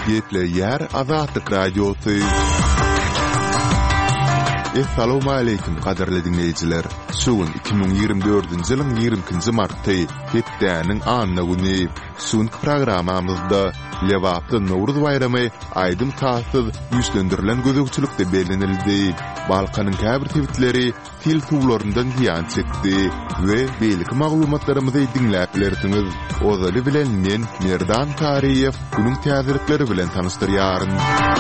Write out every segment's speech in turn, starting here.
Geple yer Azatlyk radiosu. Assalamu alaykum qadarly dinleyijiler. Sugun 2024-nji ýylyň 20-nji marty hepdäniň anyna güni. Sugun programamyzda Lewapda Nowruz bayramy aýdym taýsyz güýçlendirilen gözegçilikde bellenildi. Balkanyň käbir tebitleri til tuwlaryndan ýan çekdi we beýlik maglumatlarymyzy dinläp bilersiňiz. Ozaly bilen men Merdan Tariýew günüň täzirlikleri bilen tanışdyrýaryn.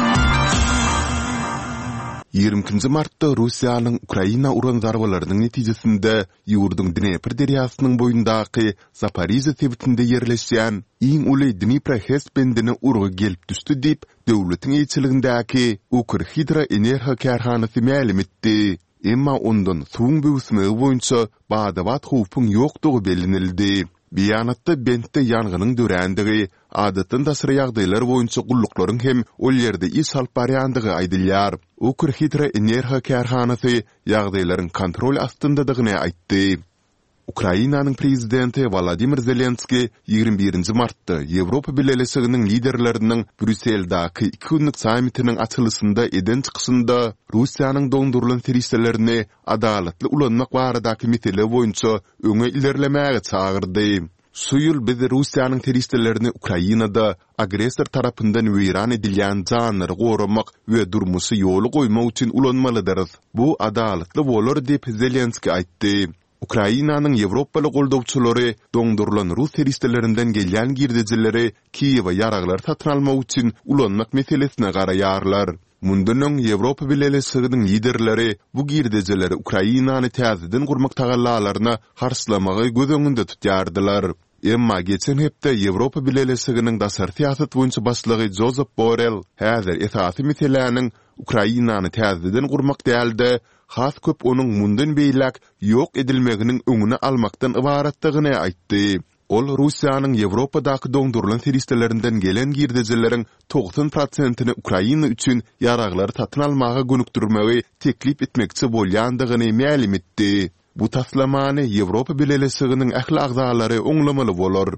20 martda Russiýanyň Ukraina uran zarbalarynyň netijesinde ýurdun Dnepr derýasynyň boýundaky Zaporizhzhia tebitinde ýerleşýän iň uly Dnipro HES bendine urgy gelip düşdi diýip döwletiň ýetçiligindäki Ukrhydro energiýa karhanasy ma'lum etdi. Emma ondan suwun böwsmegi boýunça badawat howpyň ýokdugy bellenildi. Biyanatda bentde ýanganyň dörändigi, adatyn dasyry ýagdaýlar boýunça gulluklaryň hem ol ýerde iş alyp barýandygy aýdylýar. Ukrhydro energiýa karhanasy ýagdaýlaryň kontrol astyndadygyny aýtdy. Ukrainanyň prezidenti Volodymyr Zelenski 21 martda Ýewropa Birleşiginiň liderleriniň Brüsseldaky 2 günlük sammitiniň açylysynda eden çykyşynda Russiýanyň dondurlan teristlerini adalatly ulanmak baradaky mesele boýunça öňe ilerlemäge çagyrdy. Şu ýyl biz Russiýanyň teristlerini Ukrainada agresor tarapyndan weýran edilýän janlary goramak we durmuşy ýoly goýmak üçin ulanmalydyr. Bu adalatly bolar diýip Zelenski aýtdy. Ukrainanyň Ýewropaly goldawçylary dondurlan Rus teristlerinden gelýän girdijileri Kiýewe ýaraglar satyn almak üçin ulanmak meselesine garaýarlar. Mundan öň Ýewropa Birleşiginiň liderleri bu girdijileri Ukrainany täzeden gurmak tagallalaryna harslamagy göz öňünde tutýardylar. Emma geçen hepde Ýewropa Birleşiginiň dasar siýasat boýunça başlygy Josep Borrell häzir esasy meselelerini Ukrainany täzeden gurmak däldi. Has köp onuň mundan beýlek ýok edilmeginiň öňüne almakdan ibaratdygyny aýtdy. Ol Russiýanyň Ýewropadaky dondurlan teristlerinden gelen girdijileriň 90%-ni Ukraina üçin ýaraglary satyn almaga gönükdirmegi teklip etmekçi bolýandygyny ma'lum etdi. Bu taslamany Ýewropa Birleşiginiň ähli agzalary oňlamaly bolar.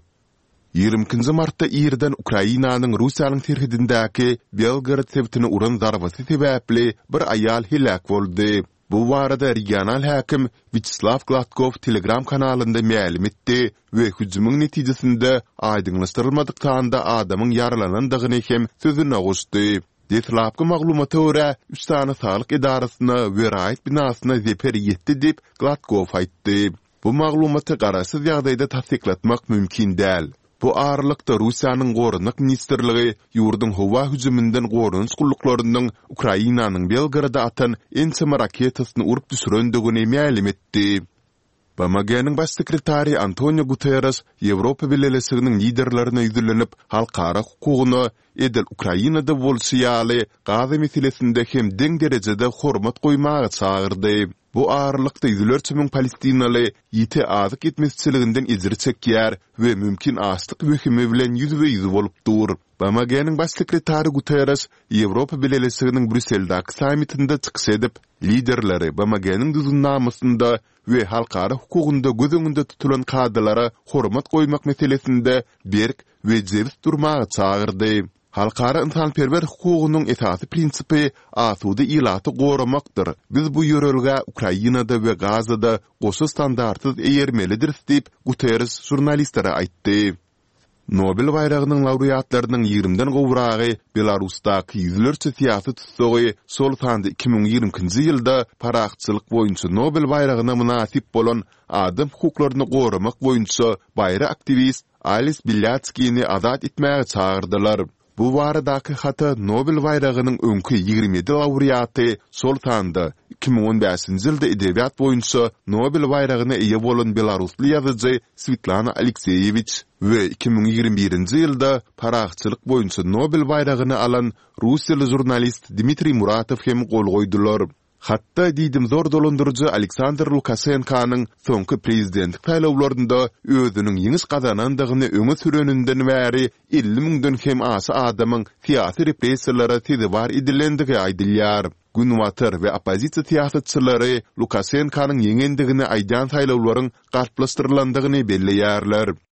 20 martda ýerden Ukrainanyň Russiýanyň terhidindäki Belgrad sebitini uran zarbasy sebäpli bir aýal helak boldy. Bu barada regional hakim Vyacheslav Gladkov Telegram kanalynda ma'lum etdi we hüjümüň netijesinde aýdynlaşdyrylmadykda adamyň yaralanandygyny hem sözüne goşdy. Detlapky maglumata görä, Üstany Sağlyk Edarasyna we raýat binasyna zeper ýetdi diýip Gladkov aýtdy. Bu maglumaty garaşsyz ýagdaýda tasdiklatmak mümkin däl. Bu ağırlıkta Russiýanyň Gorunluk Ministrligi ýurdun howa hüjümünden gorunç gulluklarynyň Ukrainanyň Belgrada atan ensema raketasyny urup düşürendigini ma'lum etdi. BMG'niň baş sekretary Antonio Guterres Ýewropa Birleşiginiň liderlerine ýüzlenip halkara hukugyny edil Ukrainada bolşýaly Gaza meselesinde hem deň derejede hormat goýmagy çagyrdy. Bu ağırlıkta 100.000 Palestinaly ýiti azyk etmezçiliginden izir çekýär we mümkin açlyk wehimi bilen ýüzbe-ýüz bolup dur. BMG'niň baş sekretary Guterres Ýewropa Birleşiginiň Brüsseldaky sammitinde çykyş edip, liderleri BMG'niň düzünnamysynda we halkara hukugynda göz öňünde tutulan kadalara hormat goýmak meselesinde berk we jebis durmagy çagyrdy. Halkara insanperwer hukugynyň esasy prinsipi asudy ilaty goramakdyr. Biz bu ýörelge Ukrainada we Gazada goşy standartyz eýermelidir diýip Guterres jurnalistlere aýtdy. Nobel bayragynyň laureatlarynyň 20-den gowragy Belarusdaky ýüzlerçe siýasat tutsagy sol sandy 2020-nji ýylda paraxçylyk boýunça Nobel bayragyna munasip bolan adam hukuklaryny goramak boýunça bayra aktivist Alice Bilyatskiyni azat etmäge çagyrdylar. Bu baradaky hata Nobel bayragynyň öňkü 27 laureaty sol sandy 2015-nji ýylda edebiýat boýunça Nobel bayragyna eýe bolan Belarusly ýazyjy Svetlana Alekseyevich we 2021-nji ýylda paraxçylyk boýunça Nobel bayragyny alan Russiýaly jurnalist Dmitri Muratov hem gol goýdular. Hatta diýdim zor dolandyrjy Aleksandr Lukashenkanyň soňky prezidentlik taýlawlarynda özüniň ýeňiş gazanandygyny öňe süreninden bäri 50.000-den hem asy adamyň siýasy repressiýalara tezbar edilendigi aýdylýar. Günwatar we opozisiýa siýasatçylary Lukashenkanyň ýeňendigini aýdan taýlawlaryň garplaşdyrylandygyny belleýärler.